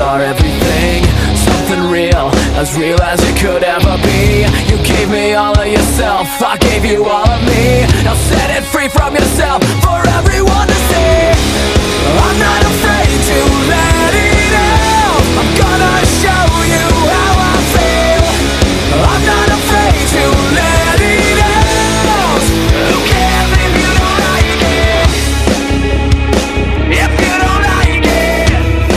our everything, something real as it could ever be. You gave me all of yourself, I gave you all of me. Now set it free from yourself for everyone to see. I'm not afraid to let it out. I'm gonna show you how I feel. I'm not afraid to let it out. Who cares if you don't like it? If you don't like it,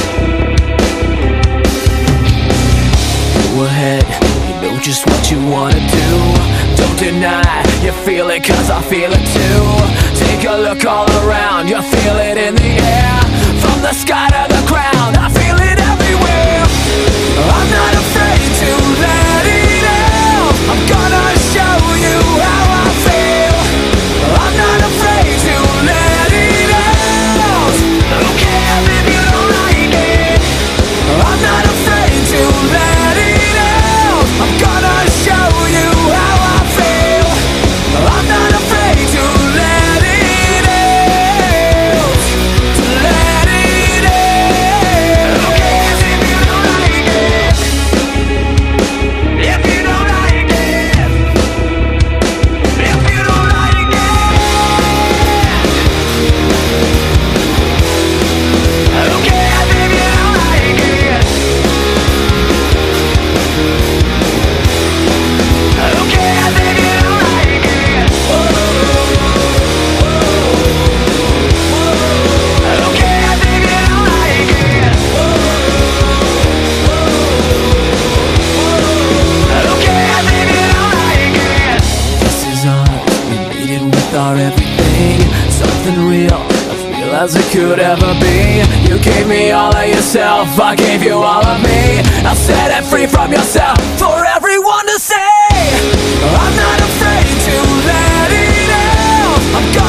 go ahead, you know just what you wanna do. Don't deny, you feel it cause I feel it too. Take a look all around, you feel it in the air. From the sky to the ground, I feel it everywhere. I'm not afraid to let it out. I'm gonna show you how I feel. I'm not afraid to let it out. Who cares if you don't like it? I'm not afraid to let it out. I'm gonna show you how I feel. I'm not afraid to let it out. To let it out. Who cares if you don't like it? If you don't like it. If you don't like it. Who cares if you don't like it? Who cares if you don't like it? Who cares if you don't like it? Who cares if you don't like it? This is ours, we made it with our everything, something real as it could ever be. You gave me all of yourself, I gave you all of me. Now set it free from yourself for everyone to see. I'm not afraid to let it out. I'm gonna